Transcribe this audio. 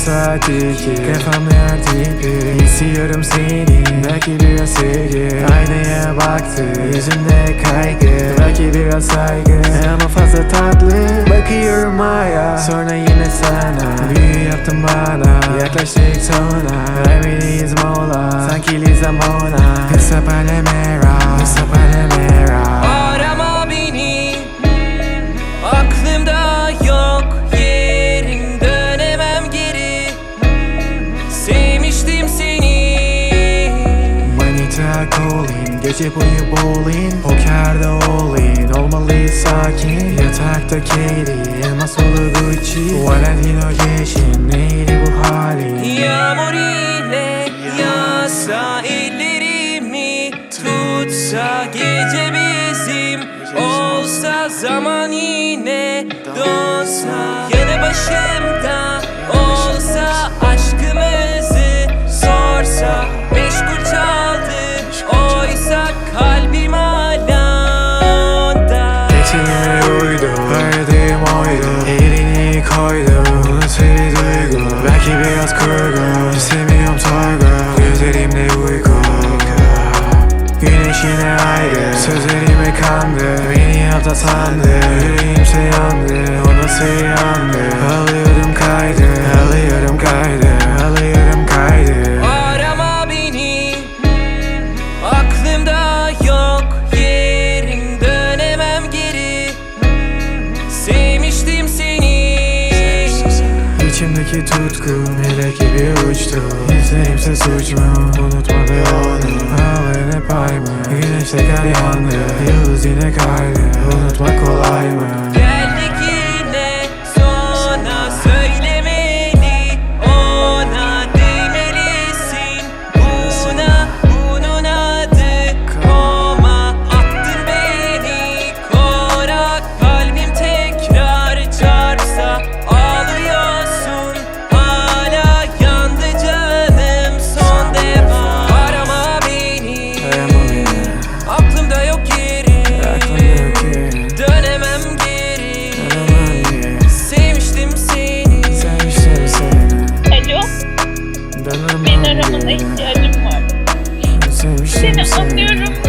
saat 2, kafamda her tipi. İstiyorum seni, belki biraz sevgi. Aynaya baktı, yüzünde kaygı. Belki biraz saygı, ama fazla tatlı. Bakıyorum aya, sonra yine sana. Büyü yaptın bana, yaklaştık sonra. Vermeliyiz mola, sanki Liza Mona. Kısa Panamera, kısa Panamera. Arama beni, aklımda yok yerin, dönemem geri. Sevmiştim seni. Manita calling, gece boyu bowling. Pokerde all in, olmalıyız sakin. Yatakta Katie, elmas olur Gucci. Valentino yeşil, neydi bu halin? Yağmur yine yağsa, ellerimi tutsa, gece bizim olsa, zaman yine donsa, yanı başımda olsa, aşkımızı sorsa, meşgul çaldı oysa kalbim hala onda. Geçime uydu, aradığım oydu. Elini koydu, unuteli duygu. Belki biraz kurgu, istemiyorum sorgu. Gözlerimde uyku, güneşine ayrı. Sözlerime kandı, beni yapta sandı. Yüreğimse yandı, o nasıl yandı. Alıyorum kaydı, alıyorum kaydı, alıyorum kaydı. Arama beni, aklımda yok yerin, dönemem geri. Sevmiştim seni. İçimdeki tutku melek gibi uçtu. İzleyimse suç mu? Unutmadı onu. Ağlayan hep ay mı? Güneşte kar yandı, yıldız yine kaydı. Unutmak kolay mı? Geldik yine sona, söylemeli ona, değmelisin buna. Bunun adı koma, attın beni korak. Kalbim tekrar çarpsa, ağlıyorsun hala, yandı canım son defa. Arama beni, Arama beni, aklımda yok yerin, aklımda yok yerin. dönemem geri. Aramam diye, Sevmiştim seni. sevmiştim seni. Alo, Dönemem beni aramana diye, ihtiyacım var. sevmiştim Seni seni. anlıyorum.